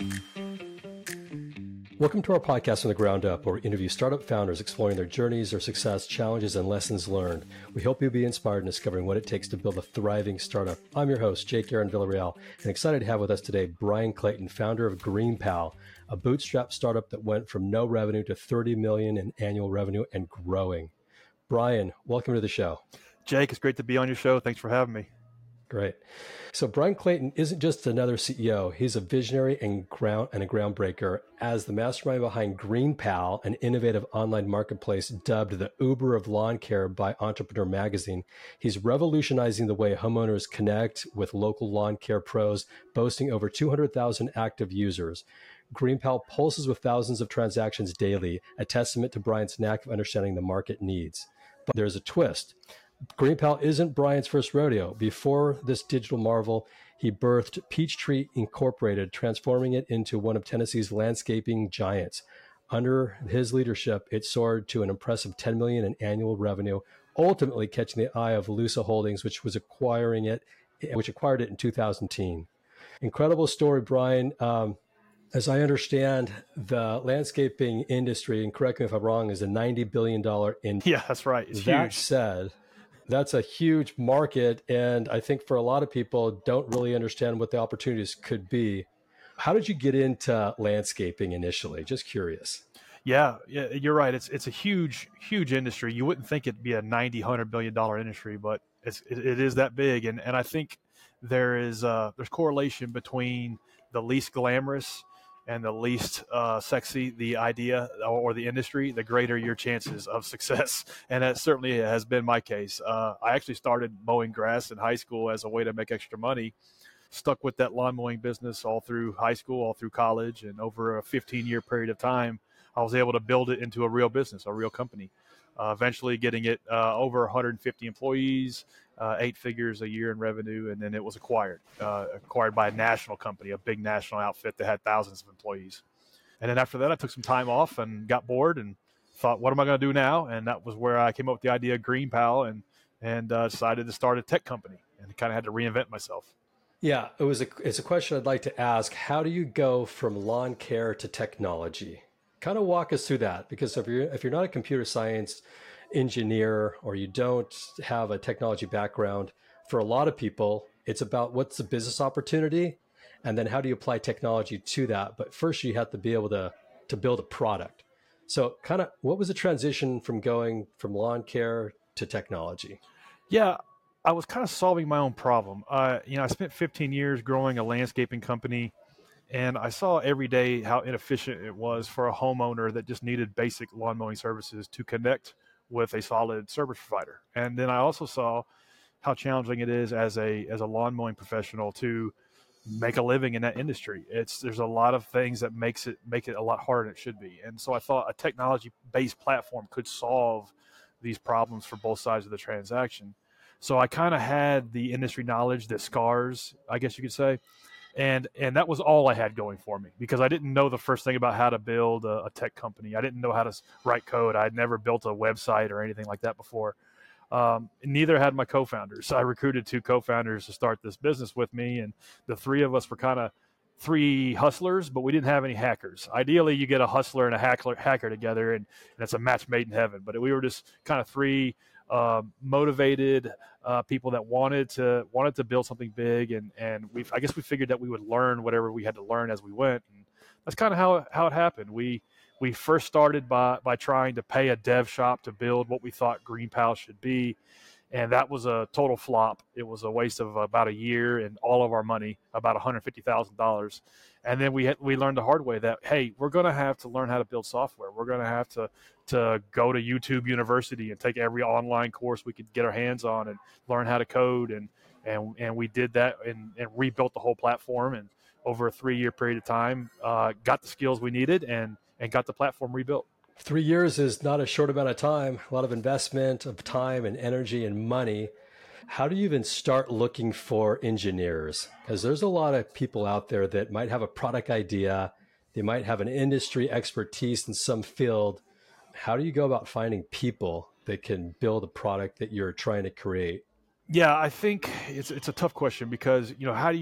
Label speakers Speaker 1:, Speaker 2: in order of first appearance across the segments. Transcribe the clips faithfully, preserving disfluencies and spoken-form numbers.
Speaker 1: Welcome to our podcast from the ground up, where we interview startup founders exploring their journeys, their success, challenges, and lessons learned. We hope you'll be inspired in discovering what it takes to build a thriving startup. I'm your host, Jake Aaron Villarreal, and excited to have with us today Brian Clayton, founder of GreenPal, a bootstrap startup that went from no revenue to thirty million dollars in annual revenue and growing. Brian, welcome to the show.
Speaker 2: Jake, it's great to be on your show. Thanks for having me.
Speaker 1: Great. So Brian Clayton isn't just another C E O. He's a visionary and ground and a groundbreaker. As the mastermind behind GreenPal, an innovative online marketplace dubbed the Uber of lawn care by Entrepreneur Magazine, he's revolutionizing the way homeowners connect with local lawn care pros, boasting over two hundred thousand active users. GreenPal pulses with thousands of transactions daily, a testament to Brian's knack of understanding the market needs. But there's a twist. GreenPal isn't Brian's first rodeo. Before this digital marvel, he birthed Peachtree Incorporated, transforming it into one of Tennessee's landscaping giants. Under his leadership, it soared to an impressive ten million dollars in annual revenue, ultimately catching the eye of Lusa Holdings, which was acquiring it, which acquired it in two thousand ten. Incredible story, Brian. Um, as I understand, the landscaping industry, and correct me if I'm wrong, is a ninety billion dollars industry.
Speaker 2: Yeah, that's right. It's
Speaker 1: that
Speaker 2: huge.
Speaker 1: said, that's a huge market, and I think for a lot of people don't really understand what the opportunities could be. How did you get into landscaping initially? Just curious.
Speaker 2: Yeah, yeah, you're right. It's it's a huge, huge industry. You wouldn't think it'd be a ninety, one hundred billion dollar industry, but it's it, it is that big. And and I think there is uh, there's correlation between the least glamorous and the least uh, sexy the idea or the industry, the greater your chances of success. And that certainly has been my case. Uh, I actually started mowing grass in high school as a way to make extra money, stuck with that lawn mowing business all through high school, all through college, and over a fifteen year period of time, I was able to build it into a real business, a real company, uh, eventually getting it uh, over one hundred fifty employees, uh, eight figures a year in revenue, and then it was acquired, uh, acquired by a national company, a big national outfit that had thousands of employees. And then after that, I took some time off and got bored and thought, what am I going to do now? And that was where I came up with the idea of GreenPal and and uh, decided to start a tech company, and kind of had to reinvent myself.
Speaker 1: Yeah, it was a, it's a question I'd like to ask. How do you go from lawn care to technology? Kind of walk us through that, because if you're if you're not a computer science engineer or you don't have a technology background, for a lot of people, it's about what's the business opportunity, and then how do you apply technology to that. But first, you have to be able to to build a product. So, kind of, what was the transition from going from lawn care to technology?
Speaker 2: Yeah, I was kind of solving my own problem. Uh, you know, I spent fifteen years growing a landscaping company. And I saw every day how inefficient it was for a homeowner that just needed basic lawn mowing services to connect with a solid service provider. And then I also saw how challenging it is as a as a lawn mowing professional to make a living in that industry. It's there's a lot of things that makes it make it a lot harder than it should be. And so I thought a technology-based platform could solve these problems for both sides of the transaction. So I kind of had the industry knowledge, the scars, I guess you could say. And and that was all I had going for me, because I didn't know the first thing about how to build a, a tech company. I didn't know how to write code. I had never built a website or anything like that before. Um, neither had my co-founders. I recruited two co-founders to start this business with me, and the three of us were kind of three hustlers, but we didn't have any hackers. Ideally, you get a hustler and a hacker, hacker together, and, and it's a match made in heaven. But we were just kind of three uh, motivated uh, people that wanted to wanted to build something big, and and we I guess we figured that we would learn whatever we had to learn as we went, and that's kind of how how it happened. We we first started by by trying to pay a dev shop to build what we thought GreenPal should be. And that was a total flop. It was a waste of about a year and all of our money, about one hundred fifty thousand dollars. And then we had, we learned the hard way that, hey, we're going to have to learn how to build software. We're going to have to to go to YouTube University and take every online course we could get our hands on and learn how to code. And and and we did that and, and rebuilt the whole platform. And over a three-year period of time, uh, got the skills we needed and and got the platform rebuilt.
Speaker 1: Three years is not a short amount of time, a lot of investment of time and energy and money. How do you even start looking for engineers? Because there's a lot of people out there that might have a product idea. They might have an industry expertise in some field. How do you go about finding people that can build a product that you're trying to create?
Speaker 2: Yeah, I think it's it's a tough question because, you know, how do you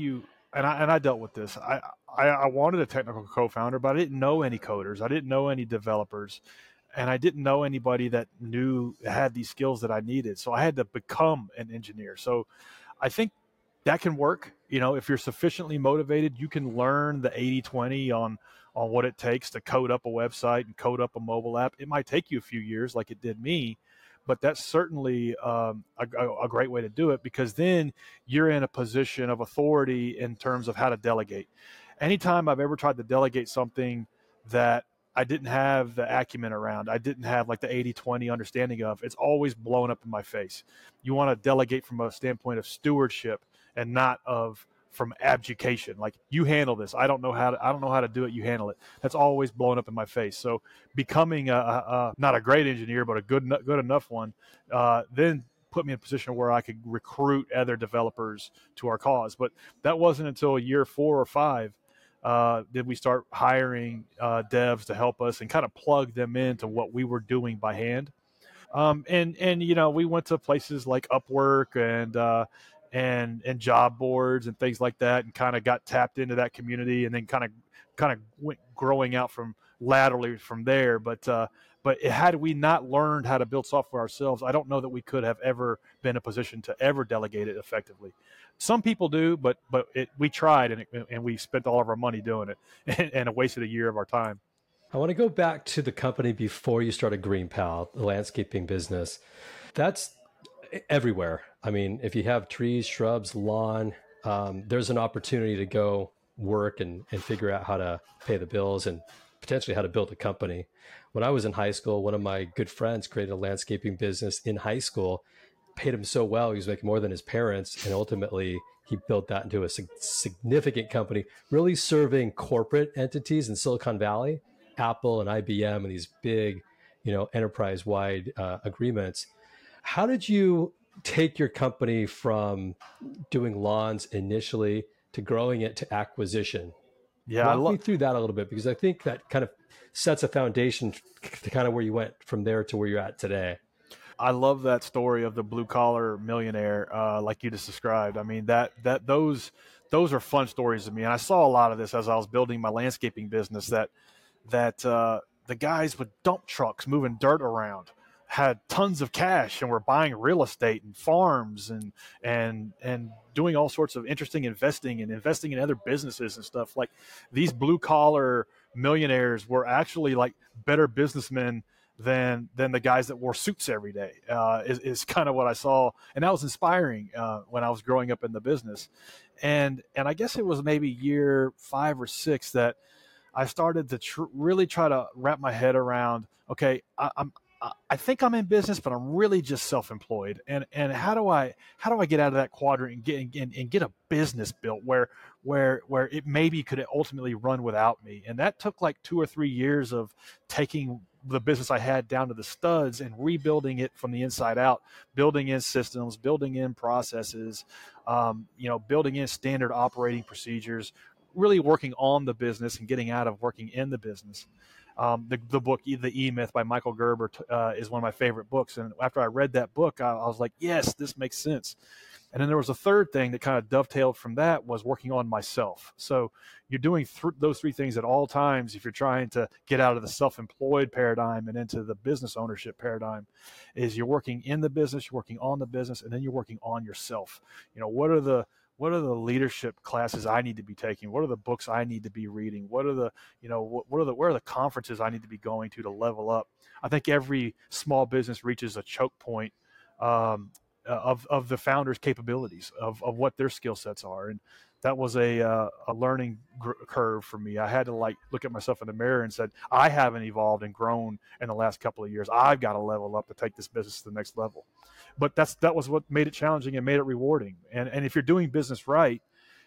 Speaker 2: and I and I dealt with this. I, I I wanted a technical co-founder, but I didn't know any coders. I didn't know any developers, and I didn't know anybody that knew had these skills that I needed. So I had to become an engineer. So I think that can work. You know, if you're sufficiently motivated, you can learn the eighty twenty on on what it takes to code up a website and code up a mobile app. It might take you a few years, like it did me, but that's certainly um, a, a great way to do it, because then you're in a position of authority in terms of how to delegate. Anytime I've ever tried to delegate something that I didn't have the acumen around, I didn't have like the eighty twenty understanding of, it's always blown up in my face. You want to delegate from a standpoint of stewardship and not of from abjuration. Like, you handle this. I don't know how to, I don't know how to do it. You handle it. That's always blown up in my face. So becoming a, a, a not a great engineer, but a good, good enough one, uh, then put me in a position where I could recruit other developers to our cause. But that wasn't until year four or five uh, did we start hiring uh, devs to help us and kind of plug them into what we were doing by hand. Um, and and you know, we went to places like Upwork and uh, and and job boards and things like that, and kind of got tapped into that community, and then kind of kind of went growing out from laterally from there. But uh, but had we not learned how to build software ourselves, I don't know that we could have ever been in a position to ever delegate it effectively. Some people do, but but it, we tried, and it, and we spent all of our money doing it, and, and wasted a year of our time.
Speaker 1: I want to go back to the company before you started GreenPal, the landscaping business. That's everywhere. I mean, if you have trees, shrubs, lawn, um, there's an opportunity to go work and, and figure out how to pay the bills and potentially how to build a company. When I was in high school, one of my good friends created a landscaping business in high school, paid him so well, he was making more than his parents, and ultimately he built that into a sig- significant company, really serving corporate entities in Silicon Valley. Apple and I B M and these big, you know, enterprise-wide uh, agreements. How did you take your company from doing lawns initially to growing it to acquisition?
Speaker 2: Yeah, I
Speaker 1: Walk me
Speaker 2: love.
Speaker 1: through that a little bit, because I think that kind of sets a foundation to kind of where you went from there to where you're at today.
Speaker 2: I love that story of the blue collar millionaire, uh, like you just described. I mean, that that those those are fun stories to me, and I saw a lot of this as I was building my landscaping business. That that uh, the guys with dump trucks moving dirt around had tons of cash and were buying real estate and farms and and and doing all sorts of interesting investing and investing in other businesses and stuff. Like, these blue collar millionaires were actually like better businessmen than than the guys that wore suits every day. Uh, is, is kind of what I saw, and that was inspiring uh, when I was growing up in the business. And and I guess it was maybe year five or six that I started to tr- really try to wrap my head around, okay, I, I'm I think I'm in business, but I'm really just self-employed. And and how do I how do I get out of that quadrant and get and, and get a business built where where where it maybe could ultimately run without me? And that took like two or three years of taking the business I had down to the studs and rebuilding it from the inside out, building in systems, building in processes, um, you know, building in standard operating procedures, really working on the business and getting out of working in the business. Um, the, the book, The E-Myth by Michael Gerber, uh, is one of my favorite books. And after I read that book, I, I was like, yes, this makes sense. And then there was a third thing that kind of dovetailed from that, was working on myself. So you're doing th- those three things at all times if you're trying to get out of the self-employed paradigm and into the business ownership paradigm. Is you're working in the business, you're working on the business, and then you're working on yourself. You know, what are the what are the leadership classes I need to be taking? What are the books I need to be reading? What are the, you know, what, what are the, where are the conferences I need to be going to to level up? I think every small business reaches a choke point um, of, of the founder's capabilities, of, of what their skill sets are. And that was a, uh, a learning gr- curve for me. I had to like look at myself in the mirror and said, I haven't evolved and grown in the last couple of years. I've got to level up to take this business to the next level. But that's that was what made it challenging and made it rewarding. And and if you're doing business right,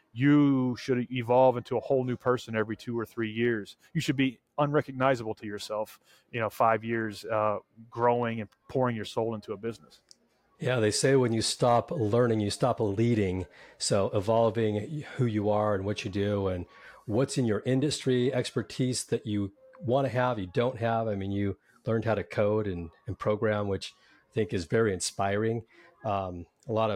Speaker 2: you should evolve into a whole new person every two or three years. You should be unrecognizable to yourself, you know, five years uh, growing and pouring your soul into a business.
Speaker 1: Yeah, they say when you stop learning, you stop leading. So evolving who you are and what you do and what's in your industry expertise that you want to have, you don't have. I mean, you learned how to code and, and program, which I think is very inspiring. Um, a lot of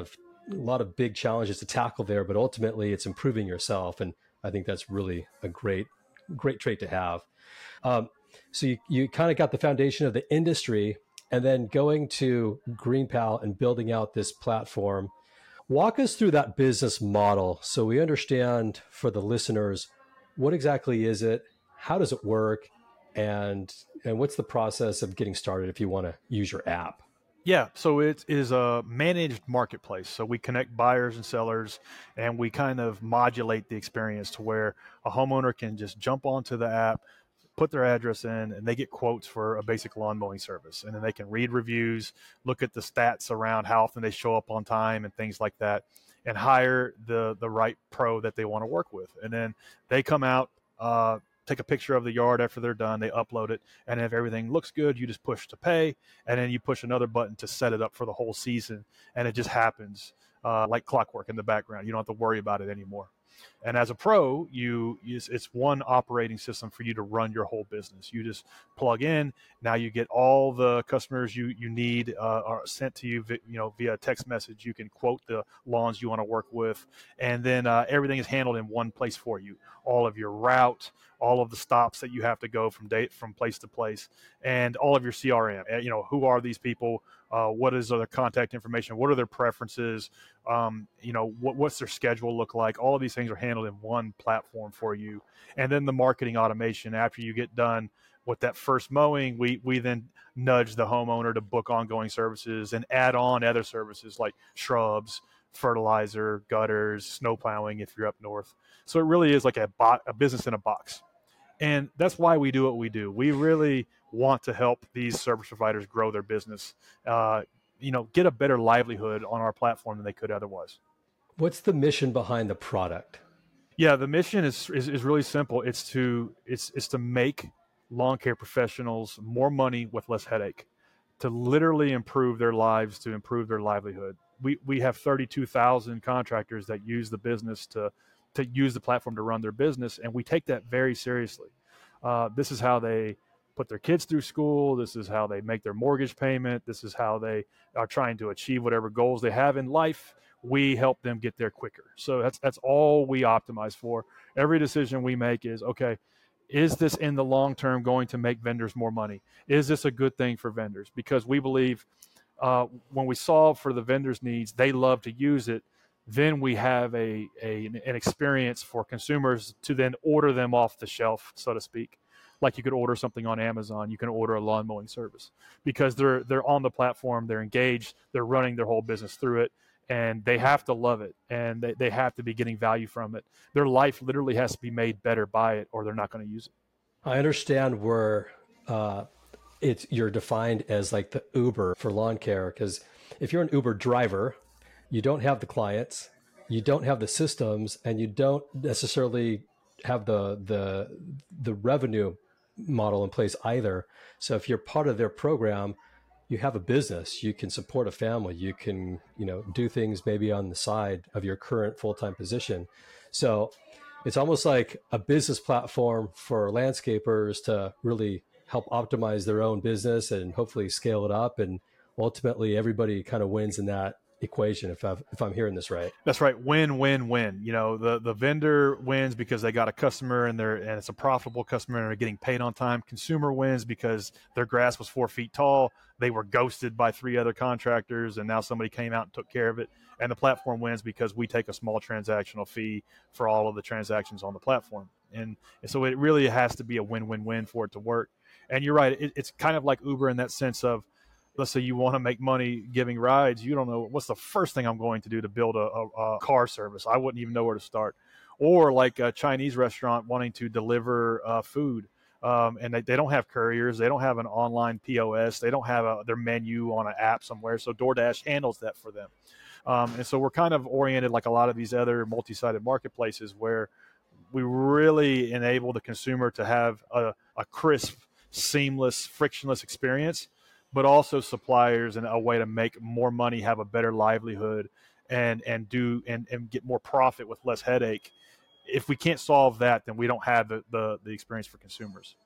Speaker 1: a lot of big challenges to tackle there, but ultimately it's improving yourself. And I think that's really a great, great trait to have. Um, so you, you kind of got the foundation of the industry, and then going to GreenPal and building out this platform. Walk us through that business model so we understand for the listeners, what exactly is it? How does it work? And, and what's the process of getting started if you want to use your app?
Speaker 2: Yeah, so it is a managed marketplace. So we connect buyers and sellers, and we kind of modulate the experience to where a homeowner can just jump onto the app, put their address in, and they get quotes for a basic lawn mowing service. And then they can read reviews, look at the stats around how often they show up on time and things like that, and hire the the right pro that they want to work with. And then they come out, uh, take a picture of the yard after they're done, they upload it, and if everything looks good, you just push to pay, and then you push another button to set it up for the whole season, and it just happens uh, like clockwork in the background. You don't have to worry about it anymore. And as a pro, you use it's one operating system for you to run your whole business. You just plug in. Now you get all the customers you you need uh, are sent to you, you know, via text message. You can quote the lawns you want to work with, and then uh, everything is handled in one place for you. All of your route, all of the stops that you have to go from date from place to place, and all of your C R M. You know, who are these people? Uh, what is their contact information? What are their preferences? Um, you know, what, what's their schedule look like? All of these things are handled in one platform for you. And then the marketing automation, after you get done with that first mowing, we, we then nudge the homeowner to book ongoing services and add on other services like shrubs, fertilizer, gutters, snow plowing if you're up north. So it really is like a, bo- a business in a box. And that's why we do what we do. We really want to help these service providers grow their business, uh, you know, get a better livelihood on our platform than they could otherwise.
Speaker 1: What's the mission behind the product?
Speaker 2: Yeah, the mission is, is, is really simple. It's to it's it's to make lawn care professionals more money with less headache, to literally improve their lives, to improve their livelihood. We we have thirty-two thousand contractors that use the business to to use the platform to run their business, and we take that very seriously. Uh, this is how they put their kids through school. This is how they make their mortgage payment. This is how they are trying to achieve whatever goals they have in life. We help them get there quicker. So that's that's all we optimize for. Every decision we make is, okay, is this in the long term going to make vendors more money? Is this a good thing for vendors? Because we believe uh, when we solve for the vendors' needs, they love to use it. Then we have a, a an experience for consumers to then order them off the shelf, so to speak. Like you could order something on Amazon, you can order a lawn mowing service because they're they're on the platform, they're engaged, they're running their whole business through it, and they have to love it, and they, they have to be getting value from it. Their life literally has to be made better by it, or they're not going to use it.
Speaker 1: I understand where uh, it's you're defined as like the Uber for lawn care, because if you're an Uber driver, you don't have the clients, you don't have the systems, and you don't necessarily have the the the revenue model in place either. So if you're part of their program, you have a business, you can support a family, you can, you know, do things maybe on the side of your current full-time position. So it's almost like a business platform for landscapers to really help optimize their own business and hopefully scale it up. And ultimately everybody kind of wins in that equation, if I've, if I'm hearing this right.
Speaker 2: That's right. Win, win, win. You know, the, the vendor wins because they got a customer and they're and it's a profitable customer and they're getting paid on time. Consumer wins because their grass was four feet tall. They were ghosted by three other contractors and now somebody came out and took care of it. And the platform wins because we take a small transactional fee for all of the transactions on the platform. And, and so it really has to be a win-win-win for it to work. And you're right. It, it's kind of like Uber in that sense of, let's say you want to make money giving rides. You don't know what's the first thing I'm going to do to build a, a, a car service. I wouldn't even know where to start. Or like a Chinese restaurant wanting to deliver uh, food. Um, and they, they don't have couriers. They don't have an online P O S. They don't have a, their menu on an app somewhere. So DoorDash handles that for them. Um, and so we're kind of oriented like a lot of these other multi-sided marketplaces where we really enable the consumer to have a, a crisp, seamless, frictionless experience, but also suppliers and a way to make more money, have a better livelihood, and and do and, and get more profit with less headache. If we can't solve that, then we don't have the, the, the experience for consumers.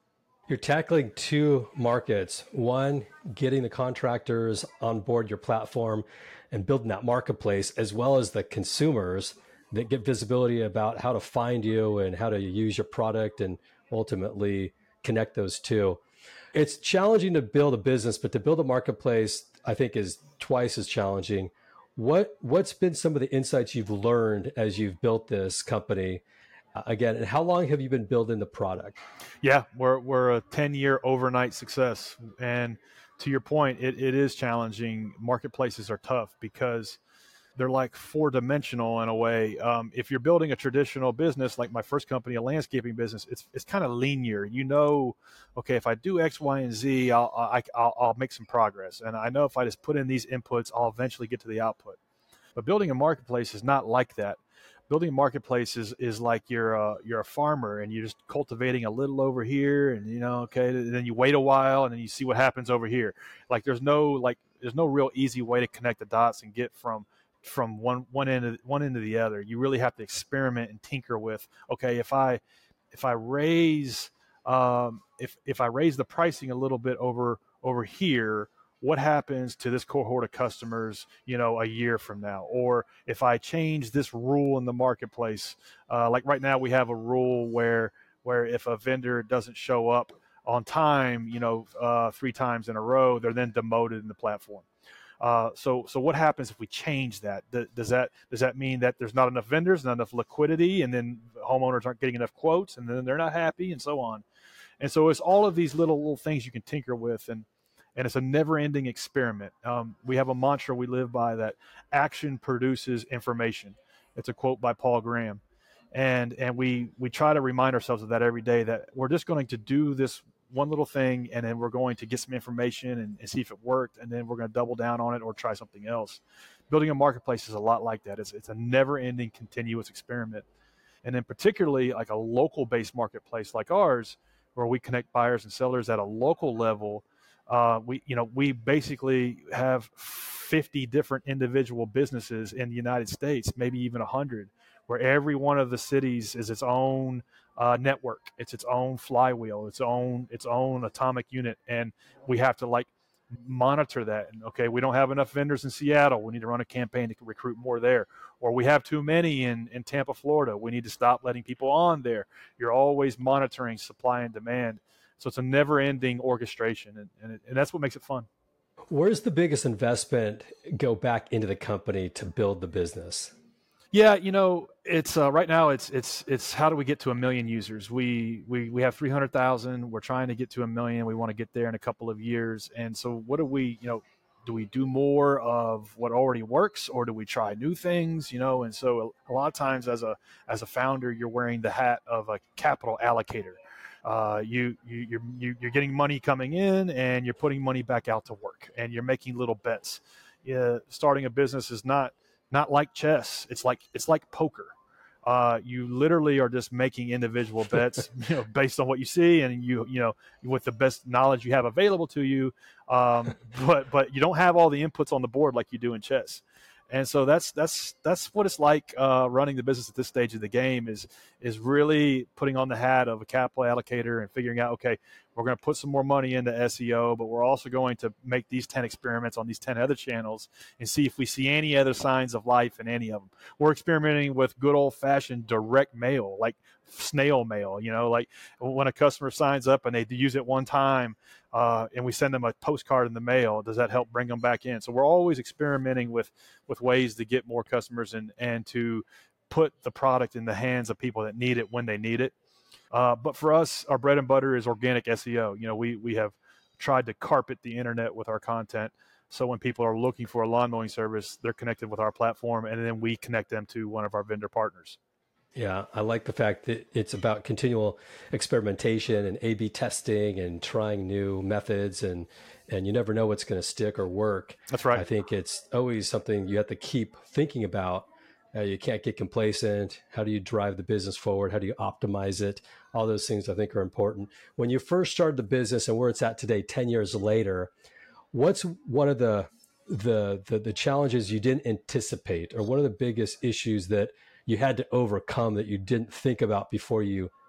Speaker 1: You're tackling two markets. One, getting the contractors on board your platform and building that marketplace, as well as the consumers that get visibility about how to find you and how to use your product and ultimately connect those two. It's challenging to build a business, but to build a marketplace, I think, is twice as challenging. What, what's been some of the insights you've learned as you've built this company? Uh, again, and how long have you been building the product?
Speaker 2: Yeah, we're we're a ten year overnight success, and to your point, it, it is challenging. Marketplaces are tough because they're like four dimensional in a way. Um, if you're building a traditional business, like my first company, a landscaping business, it's it's kind of linear. You know, okay, if I do X, Y, and Z, I'll, I, I'll I'll make some progress, and I know if I just put in these inputs, I'll eventually get to the output. But building a marketplace is not like that. Building a marketplace is, is like you're a, you're a farmer and you're just cultivating a little over here, and you know, okay, and then you wait a while and then you see what happens over here. Like there's no like there's no real easy way to connect the dots and get from from one one end of, one end to the other. You really have to experiment and tinker with, okay, if I if I raise um, if if I raise the pricing a little bit over over here, what happens to this cohort of customers, you know, a year from now? Or if I change this rule in the marketplace, uh, like right now we have a rule where where if a vendor doesn't show up on time, you know, uh, three times in a row, they're then demoted in the platform. Uh, so, so what happens if we change that? Does that does that mean that there's not enough vendors, not enough liquidity, and then homeowners aren't getting enough quotes, and then they're not happy, and so on? And so it's all of these little little things you can tinker with, and and it's a never-ending experiment. Um, we have a mantra we live by that action produces information. It's a quote by Paul Graham, and and we we try to remind ourselves of that every day, that we're just going to do this one little thing, and then we're going to get some information and, and see if it worked, and then we're going to double down on it or try something else. Building a marketplace is a lot like that. It's, it's a never-ending continuous experiment. And then particularly like a local-based marketplace like ours, where we connect buyers and sellers at a local level, uh, we you know we basically have fifty different individual businesses in the United States, maybe even one hundred, where every one of the cities is its own uh, network. It's its own flywheel, its own its own atomic unit, and we have to like monitor that. And okay, we don't have enough vendors in Seattle, we need to run a campaign to recruit more there. Or we have too many in, in Tampa, Florida, we need to stop letting people on there. You're always monitoring supply and demand. So it's a never-ending orchestration, and, and, it, and that's what makes it fun.
Speaker 1: Where's the biggest investment go back into the company to build the business?
Speaker 2: Yeah, you know, it's uh, right now it's it's it's how do we get to a million users? We we we have three hundred thousand. We're trying to get to a million. We want to get there in a couple of years. And so what do we, you know, do we do more of what already works, or do we try new things, you know? And so a, a lot of times as a as a founder, you're wearing the hat of a capital allocator. Uh, you, you, you're, you, you're getting money coming in and you're putting money back out to work, and you're making little bets. Yeah, starting a business is not, not like chess. It's like, it's like poker. Uh, you literally are just making individual bets, you know, based on what you see, and you, you know, with the best knowledge you have available to you. Um, but, but you don't have all the inputs on the board like you do in chess. And so that's that's that's what it's like uh, running the business at this stage of the game, is is really putting on the hat of a capital allocator and figuring out, okay, we're going to put some more money into S E O, but we're also going to make these ten experiments on these ten other channels and see if we see any other signs of life in any of them. We're experimenting with good old-fashioned direct mail, like snail mail, you know, like when a customer signs up and they use it one time, uh, and we send them a postcard in the mail, does that help bring them back in? So we're always experimenting with with ways to get more customers and and to put the product in the hands of people that need it when they need it. Uh, but for us, our bread and butter is organic S E O. You know, we we have tried to carpet the internet with our content, so when people are looking for a lawn mowing service, they're connected with our platform, and then we connect them to one of our vendor partners.
Speaker 1: Yeah, I like the fact that it's about continual experimentation and A B testing and trying new methods, and and you never know what's going to stick or work.
Speaker 2: That's right.
Speaker 1: I think it's always something you have to keep thinking about. Uh, you can't get complacent. How do you drive the business forward? How do you optimize it? All those things I think are important. When you first started the business and where it's at today, ten years later, what's one of the the the, the challenges you didn't anticipate, or one of the biggest issues that you had to overcome that you didn't think about before you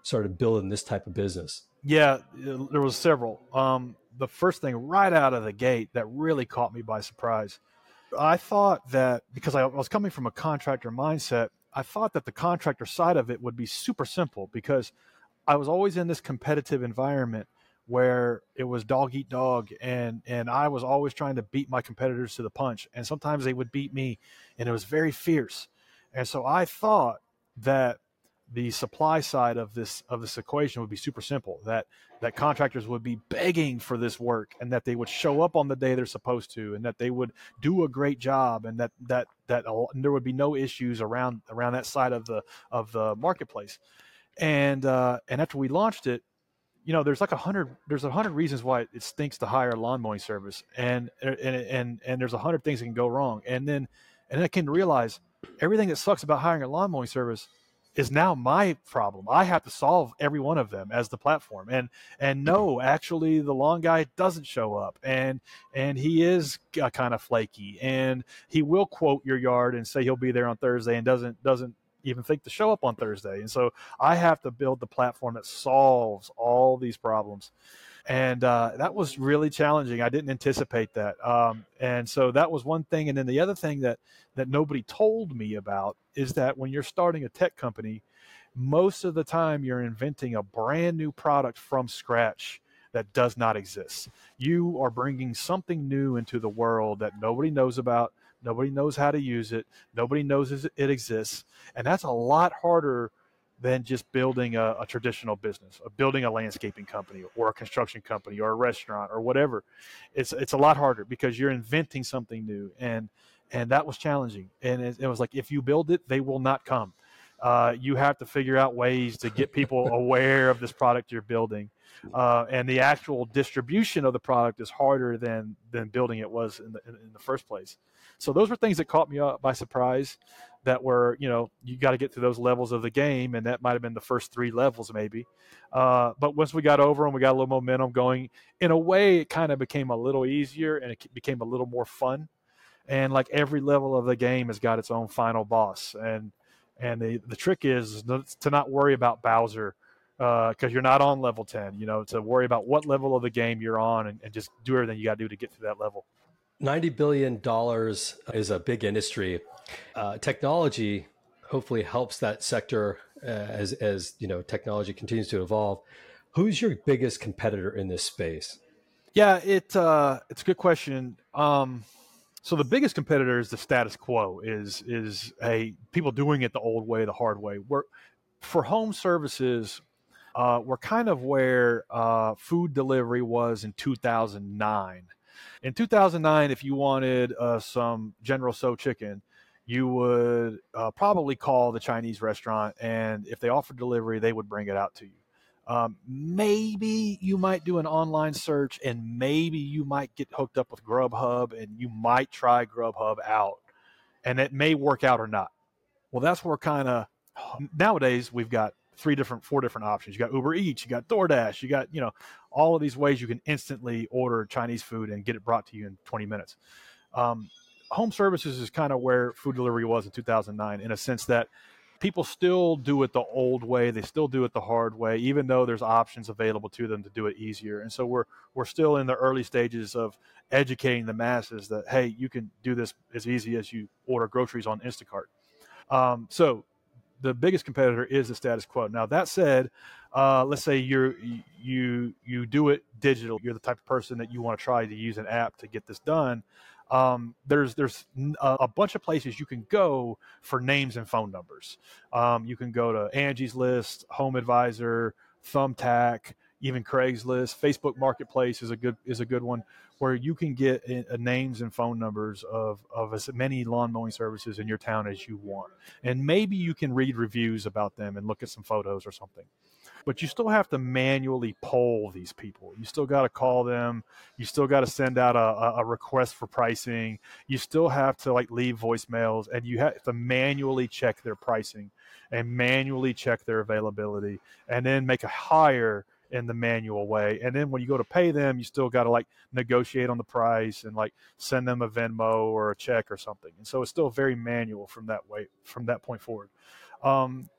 Speaker 1: started building this type of business?
Speaker 2: Yeah, there was several. Um, the first thing right out of the gate that really caught me by surprise, I thought that because I was coming from a contractor mindset, I thought that the contractor side of it would be super simple because I was always in this competitive environment where it was dog eat dog, and and I was always trying to beat my competitors to the punch, and sometimes they would beat me, and it was very fierce. And so I thought that the supply side of this of this equation would be super simple, that that contractors would be begging for this work, and that they would show up on the day they're supposed to, and that they would do a great job, and that that that there would be no issues around around that side of the of the marketplace. And uh, and after we launched it, you know, there's like a hundred there's a hundred reasons why it stinks to hire a lawn mowing service, and and and and there's a hundred things that can go wrong. And then and then I came to realize everything that sucks about hiring a lawn mowing service is now my problem. I have to solve every one of them as the platform. And and no, actually, the lawn guy doesn't show up, and and he is uh, kind of flaky, and he will quote your yard and say he'll be there on Thursday, and doesn't doesn't even think to show up on Thursday. And so I have to build the platform that solves all these problems. And uh, that was really challenging. I didn't anticipate that. Um, and so that was one thing. And then the other thing that, that nobody told me about is that when you're starting a tech company, most of the time you're inventing a brand new product from scratch that does not exist. You are bringing something new into the world that nobody knows about. Nobody knows how to use it. Nobody knows it exists. And that's a lot harder than just building a, a traditional business, or building a landscaping company or a construction company or a restaurant or whatever. It's it's a lot harder because you're inventing something new, and and that was challenging. And it, it was like, if you build it, they will not come. Uh, you have to figure out ways to get people aware of this product you're building. Uh, and the actual distribution of the product is harder than than building it was in the, in, in the first place. So those were things that caught me by surprise, that were, you know, you got to get through those levels of the game, and that might have been the first three levels maybe. Uh, but once we got over and we got a little momentum going, in a way, it kind of became a little easier, and it became a little more fun. And like every level of the game has got its own final boss. And and the, the trick is to not worry about Bowser, because uh, you're not on level ten, you know, to worry about what level of the game you're on, and, and just do everything you got to do to get to that level.
Speaker 1: ninety billion dollars is a big industry. Uh, technology hopefully helps that sector uh, as, as, you know, technology continues to evolve. Who's your biggest competitor in this space?
Speaker 2: Yeah, it uh, it's a good question. Um, so the biggest competitor is the status quo, is is a people doing it the old way, the hard way. We're, for home services, uh, we're kind of where uh, food delivery was in two thousand nine. In two thousand nine, if you wanted uh, some General Tso chicken, you would uh, probably call the Chinese restaurant, and if they offered delivery, they would bring it out to you. Um, maybe you might do an online search, and maybe you might get hooked up with Grubhub, and you might try Grubhub out, and it may work out or not. Well, that's where kind of nowadays we've got three different, four different options. You got Uber Eats, you got DoorDash, you got, you know, all of these ways you can instantly order Chinese food and get it brought to you in twenty minutes. Um, home services is kind of where food delivery was in two thousand nine, in a sense that people still do it the old way. They still do it the hard way, even though there's options available to them to do it easier. And so we're we're still in the early stages of educating the masses that, hey, you can do this as easy as you order groceries on Instacart. Um, so the biggest competitor is the status quo. Now, that said, uh, let's say you're you you do it digital. You're the type of person that you want to try to use an app to get this done. Um, there's there's a, a bunch of places you can go for names and phone numbers. Um, you can go to Angie's List, Home Advisor, Thumbtack, even Craigslist. Facebook Marketplace is a good is a good one, where you can get a, a names and phone numbers of of as many lawn mowing services in your town as you want, and maybe you can read reviews about them and look at some photos or something. But you still have to manually poll these people. You still got to call them. You still got to send out a, a request for pricing. You still have to like leave voicemails, and you have to manually check their pricing and manually check their availability, and then make a hire in the manual way. And then when you go to pay them, you still got to like negotiate on the price and like send them a Venmo or a check or something. And so it's still very manual from that way, from that point forward. Um,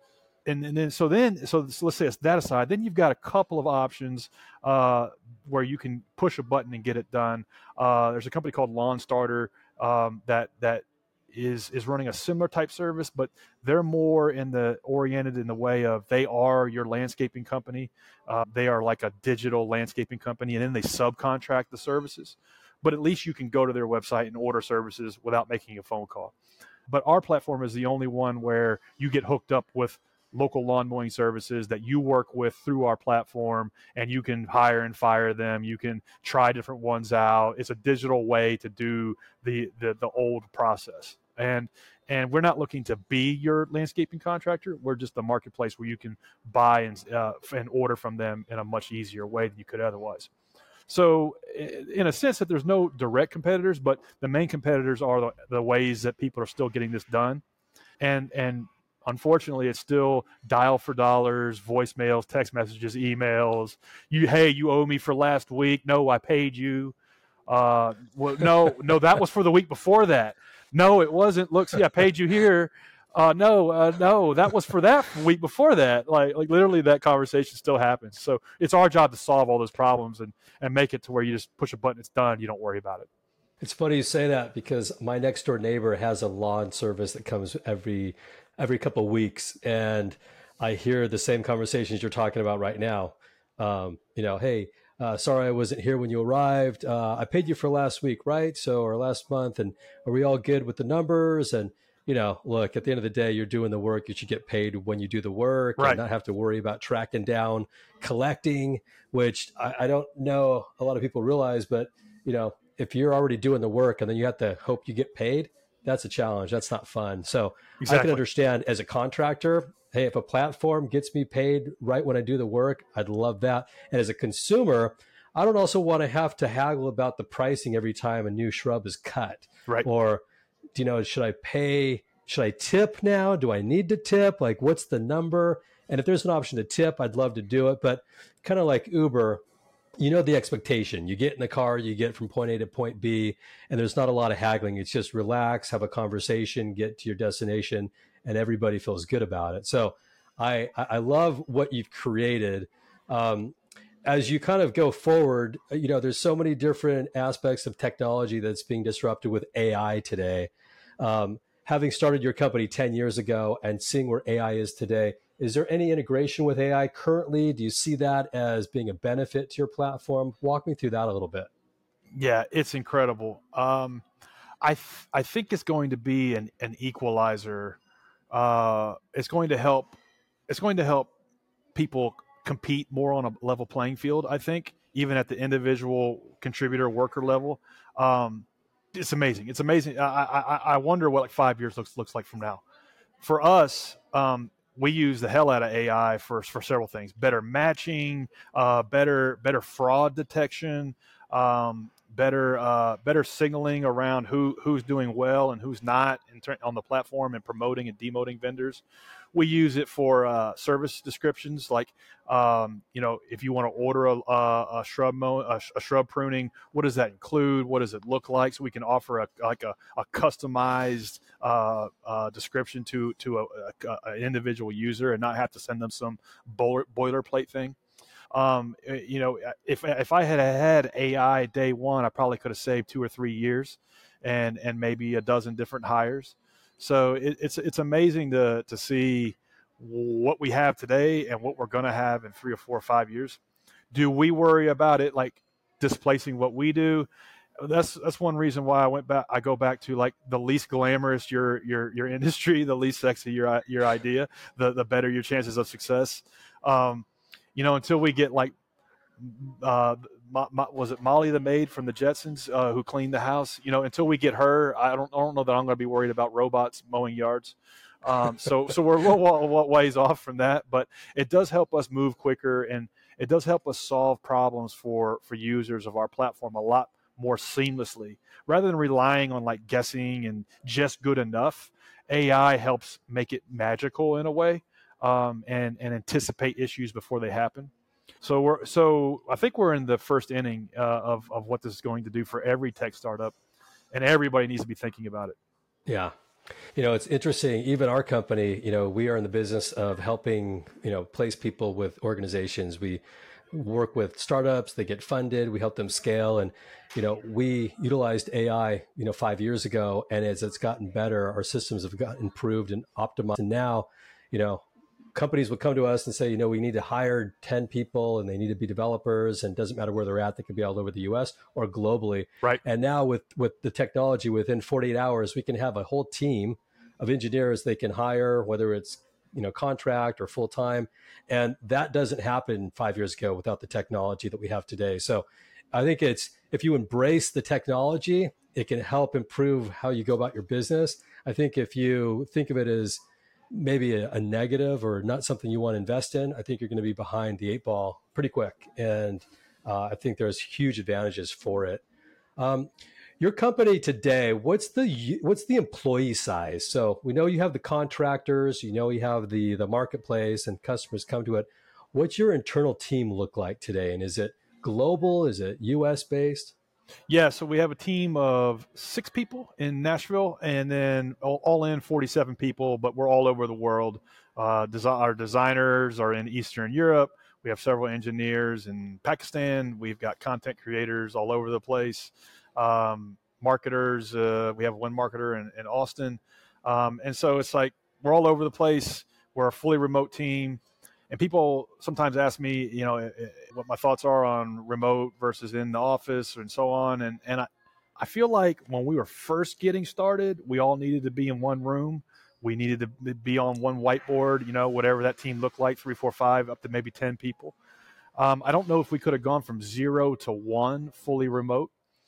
Speaker 2: and, and then so then so this, let's say it's that aside. Then you've got a couple of options uh, where you can push a button and get it done. Uh, there's a company called Lawn Starter um, that that is is running a similar type service, but they're more in the oriented in the way of they are your landscaping company. Uh, they are like a digital landscaping company, and then they subcontract the services. But at least you can go to their website and order services without making a phone call. But our platform is the only one where you get hooked up with local lawn mowing services that you work with through our platform, and you can hire and fire them. You can try different ones out. It's a digital way to do the the, the old process. And and we're not looking to be your landscaping contractor. We're just the marketplace where you can buy and uh, and order from them in a much easier way than you could otherwise. So in a sense that there's no direct competitors, but the main competitors are the, the ways that people are still getting this done. And and unfortunately, it's still dial for dollars, voicemails, text messages, emails. You, hey, you owe me for last week. No, I paid you. Uh, well, no, no, that was for the week before that. No, it wasn't. Look, see, I paid you here. Uh, no, uh, no, that was for that week before that. Like, like literally, that conversation still happens. So it's our job to solve all those problems and and make it to where you just push a button, it's done. You don't worry about it.
Speaker 1: It's funny you say that because my next door neighbor has a lawn service that comes every every couple of weeks, and I hear the same conversations you're talking about right now. Um, you know, hey, uh, sorry I wasn't here when you arrived. Uh, I paid you for last week, right? So, or last month, and are we all good with the numbers? And you know, look, at the end of the day, you're doing the work. You should get paid when you do the work,
Speaker 2: Right.
Speaker 1: and not have to worry about tracking down, collecting, which I, I don't know a lot of people realize, but you know, if you're already doing the work and then you have to hope you get paid, that's a challenge. That's not fun. So
Speaker 2: Exactly.
Speaker 1: I can understand as a contractor, hey, if a platform gets me paid right when I do the work, I'd love that. And as a consumer, I don't also want to have to haggle about the pricing every time a new shrub is cut.
Speaker 2: Right.
Speaker 1: Or, you know, should I pay, should I tip now? Do I need to tip? Like, what's the number? And if there's an option to tip, I'd love to do it. But kind of like Uber, you know, the expectation. You get in the car, you get from point A to point B, and there's not a lot of haggling. It's just relax, have a conversation, get to your destination, and everybody feels good about it. So I, I love what you've created. Um, as you kind of go forward, you know, there's so many different aspects of technology that's being disrupted with A I today. Um, having started your company ten years ago and seeing where A I is today, is there any integration with A I currently? Do you see that as being a benefit to your platform? Walk me through that a little bit.
Speaker 2: Yeah, it's incredible. Um, I th- I think it's going to be an, an equalizer. Uh, it's going to help. It's going to help people compete more on a level playing field. I think even at the individual contributor worker level, um, it's amazing. It's amazing. I, I I wonder what like five years looks looks like from now. For us, um, we use the hell out of A I for for several things: better matching, uh, better better fraud detection, um, better uh, better signaling around who who's doing well and who's not in ter- on the platform, and promoting and demoting vendors. We use it for uh, service descriptions, like um, you know, if you want to order a, a, a shrub mow, a, a shrub pruning, what does that include? What does it look like? So we can offer a like a, a customized uh, uh, description to to a, a, an individual user, and not have to send them some boiler, boilerplate thing. Um, you know, if if I had had A I day one, I probably could have saved two or three years, and and maybe a dozen different hires. So it, it's it's amazing to to see what we have today and what we're going to have in three or four or five years. Do we worry about it like displacing what we do? That's that's one reason why I went back. I go back to like the least glamorous your your your industry, the least sexy your your idea, the the better your chances of success. Um, you know, until we get like, uh, Mo, Mo, was it Molly the maid from the Jetsons uh, who cleaned the house? You know, until we get her, I don't I don't know that I'm going to be worried about robots mowing yards. Um, so so we're a little, little ways off from that, but it does help us move quicker, and it does help us solve problems for for users of our platform a lot more seamlessly, rather than relying on like guessing and just good enough. A I helps make it magical in a way, um, and and anticipate issues before they happen. So we're so I think we're in the first inning uh, of of what this is going to do for every tech startup, and everybody needs to be thinking about it.
Speaker 1: Yeah. You know, it's interesting. Even our company, you know, we are in the business of helping, you know, place people with organizations. We work with startups, they get funded, we help them scale. And, you know, we utilized A I, you know, five years ago. And as it's gotten better, our systems have gotten improved and optimized. And now, you know, companies would come to us and say, you know, we need to hire ten people and they need to be developers, and it doesn't matter where they're at. They could be all over the U S or globally.
Speaker 2: Right.
Speaker 1: And now with, with the technology, within forty-eight hours, we can have a whole team of engineers they can hire, whether it's, you know, contract or full time. And that doesn't happen five years ago without the technology that we have today. So I think it's, if you embrace the technology, it can help improve how you go about your business. I think if you think of it as maybe a, a negative or not something you want to invest in, I think you're going to be behind the eight ball pretty quick. And uh, I think there's huge advantages for it. Um, your company today, what's the what's the employee size? So we know you have the contractors, you know you have the the marketplace, and customers come to it. What's your internal team look like today? And is it global? Is it U S based?
Speaker 2: Yeah, so we have a team of six people in Nashville, and then all, all in forty-seven people, but we're all over the world. Uh, desi- our designers are in Eastern Europe. We have several engineers in Pakistan. We've got content creators all over the place. Um, marketers, uh, we have one marketer in, in Austin. Um, and so it's like we're all over the place. We're a fully remote team. And people sometimes ask me, you know, what my thoughts are on remote versus in the office and so on. And, and I, I feel like when we were first getting started, we all needed to be in one room. We needed to be on one whiteboard, you know, whatever that team looked like, three, four, five, up to maybe ten people. Um, I don't know if we could have gone from zero to one fully remote.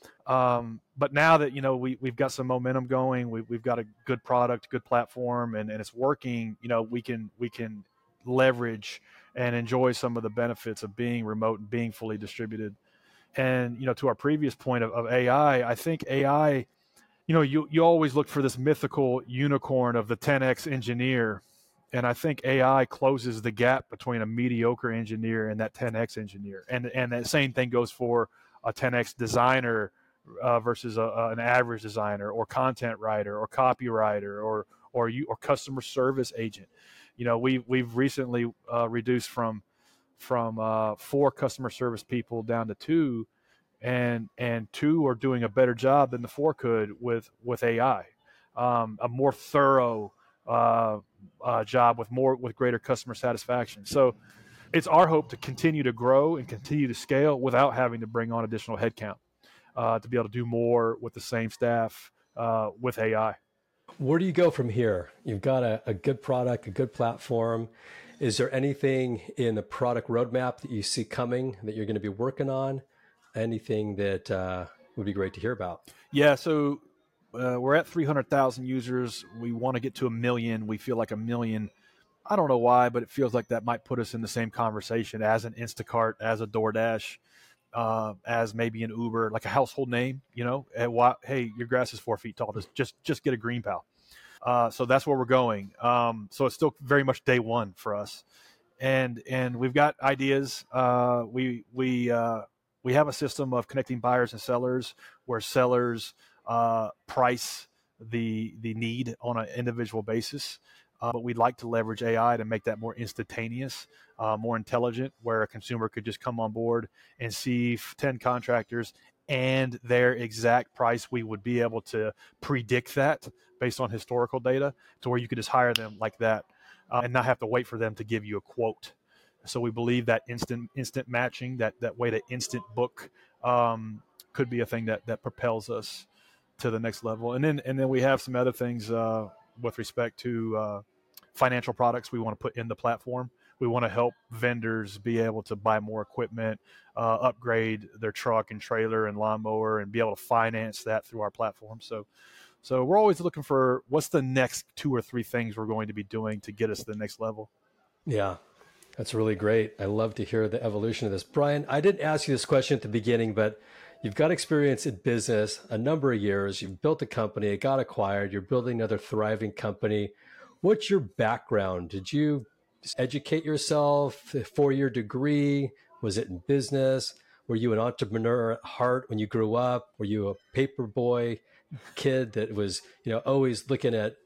Speaker 2: Um, but now that, you know, we, we've got some momentum going, we, we've got a good product, good platform, and, and it's working, you know, we can, we can leverage and enjoy some of the benefits of being remote and being fully distributed. And, you know, to our previous point of, of A I, I I think A I, you know, you, you always look for this mythical unicorn of the ten X engineer. And I think A I closes the gap between a mediocre engineer and that ten X engineer. And, and the same thing goes for a ten X designer uh, versus a, a, an average designer or content writer or copywriter or, or you, or customer service agent. You know, we we've recently uh, reduced from from uh, four customer service people down to two, and and two are doing a better job than the four could with with A I, um, a more thorough uh, uh, job with more with greater customer satisfaction. So it's our hope to continue to grow and continue to scale without having to bring on additional headcount uh, to be able to do more with the same staff uh, with A I.
Speaker 1: Where do you go from here? You've got a, a good product, a good platform. Is there anything in the product roadmap that you see coming that you're going to be working on? Anything that uh, would be great to hear about?
Speaker 2: Yeah, so uh, we're at three hundred thousand users. We want to get to a million. We feel like a million. I don't know why, but it feels like that might put us in the same conversation as an Instacart, as a DoorDash, uh, as maybe an Uber, like a household name, you know, and why, hey, your grass is four feet tall. Just, just, just get a Green Pal. Uh, so that's where we're going. Um, so it's still very much day one for us. And, and we've got ideas. Uh, we, we, uh, we have a system of connecting buyers and sellers where sellers, uh, price the, the need on an individual basis. Uh, but we'd like to leverage A I to make that more instantaneous, uh, more intelligent, where a consumer could just come on board and see ten contractors and their exact price. We would be able to predict that based on historical data to where you could just hire them like that uh, and not have to wait for them to give you a quote. So we believe that instant instant matching, that that way to instant book um, could be a thing that that propels us to the next level. And then and then we have some other things uh, with respect to uh, financial products we want to put in the platform. We want to help vendors be able to buy more equipment, uh, upgrade their truck and trailer and lawnmower, and be able to finance that through our platform. So, so we're always looking for what's the next two or three things we're going to be doing to get us to the next level.
Speaker 1: Yeah, that's really great. I love to hear the evolution of this. Brian, I didn't ask you this question at the beginning, but you've got experience in business, a number of years. You've built a company, it got acquired. You're building another thriving company. What's your background? Did you educate yourself, a four-year degree? Was it in business? Were you an entrepreneur at heart when you grew up? Were you a paper boy kid that was, you know, always looking at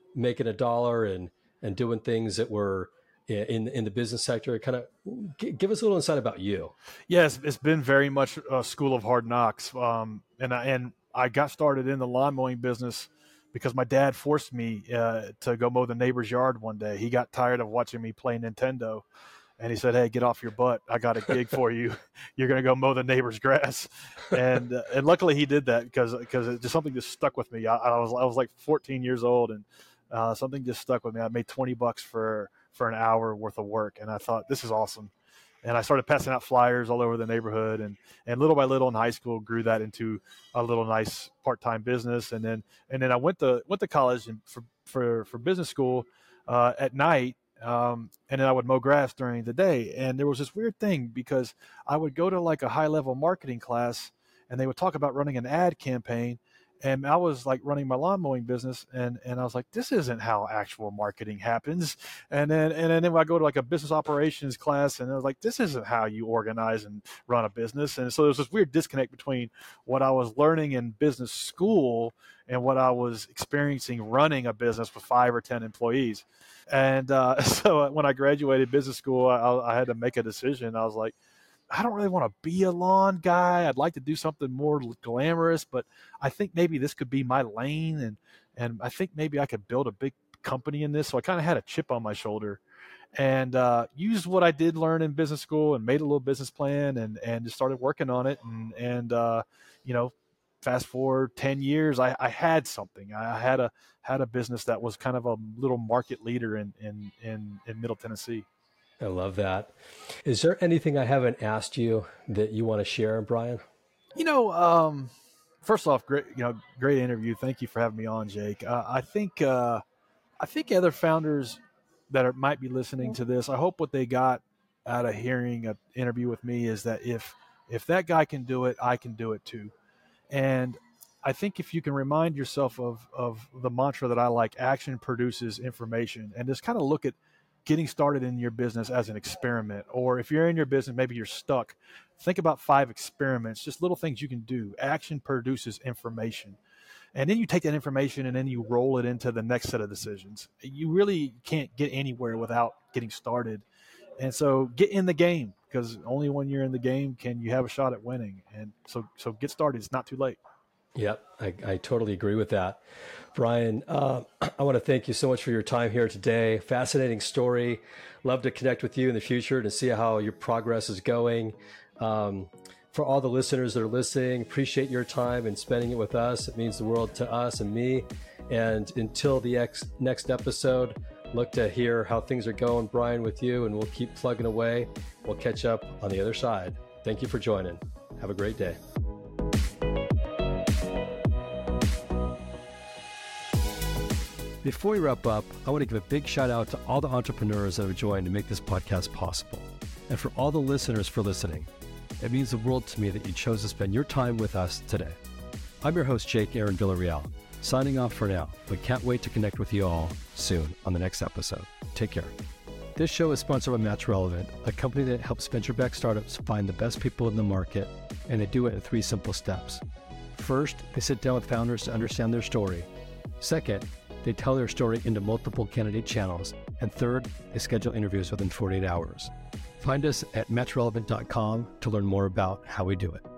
Speaker 1: making a dollar and, and doing things that were in in the business sector. Kind of g- give us a little insight about you.
Speaker 2: Yes, it's been very much a school of hard knocks. Um, and I, and I got started in the lawn mowing business because my dad forced me uh, to go mow the neighbor's yard one day. He got tired of watching me play Nintendo, and he said, "Hey, get off your butt. I got a gig for you. You're going to go mow the neighbor's grass." And uh, and luckily he did that because because it just something just stuck with me. I, I was I was like fourteen years old, and uh, something just stuck with me. I made twenty bucks for for an hour worth of work, and I thought, this is awesome. And I started passing out flyers all over the neighborhood, and, and little by little in high school grew that into a little nice part-time business. And then and then I went to went to college and for for, for business school uh, at night, um, and then I would mow grass during the day. And there was this weird thing because I would go to like a high-level marketing class, and they would talk about running an ad campaign. And I was like running my lawn mowing business, and, and I was like, this isn't how actual marketing happens. And then and then I go to like a business operations class, and I was like, this isn't how you organize and run a business. And so there's this weird disconnect between what I was learning in business school and what I was experiencing running a business with five or ten employees. And uh, so when I graduated business school, I, I had to make a decision. I was like, I don't really want to be a lawn guy. I'd like to do something more glamorous, but I think maybe this could be my lane. And, and I think maybe I could build a big company in this. So I kind of had a chip on my shoulder and uh, used what I did learn in business school and made a little business plan and, and just started working on it. And, and uh, you know, fast forward ten years, I, I had something. I had a, had a business that was kind of a little market leader in, in, in, in Middle Tennessee.
Speaker 1: I love that. Is there anything I haven't asked you that you want to share, Brian?
Speaker 2: You know, um, first off, great, you know, great interview. Thank you for having me on, Jake. Uh, I think, uh, I think other founders that are, might be listening to this, I hope what they got out of hearing an interview with me is that if, if that guy can do it, I can do it too. And I think if you can remind yourself of, of the mantra that I like, action produces information, and just kind of look at getting started in your business as an experiment, or if you're in your business, maybe you're stuck, think about five experiments, just little things you can do. Action produces information. And then you take that information and then you roll it into the next set of decisions. You really can't get anywhere without getting started. And so get in the game, because only when you're in the game can you have a shot at winning. And so, so get started. It's not too late.
Speaker 1: Yep, I, I totally agree with that. Brian, uh, I want to thank you so much for your time here today. Fascinating story. Love to connect with you in the future to see how your progress is going. Um, for all the listeners that are listening, appreciate your time and spending it with us. It means the world to us and me. And until the ex- next episode, look to hear how things are going, Brian, with you, and we'll keep plugging away. We'll catch up on the other side. Thank you for joining. Have a great day. Before we wrap up, I want to give a big shout out to all the entrepreneurs that have joined to make this podcast possible. And for all the listeners for listening. It means the world to me that you chose to spend your time with us today. I'm your host, Jake Aaron Villarreal, signing off for now, but can't wait to connect with you all soon on the next episode. Take care. This show is sponsored by Match Relevant, a company that helps venture-backed startups find the best people in the market, and they do it in three simple steps. First, they sit down with founders to understand their story. Second, they tell their story into multiple candidate channels. And third, they schedule interviews within forty-eight hours. Find us at match relevant dot com to learn more about how we do it.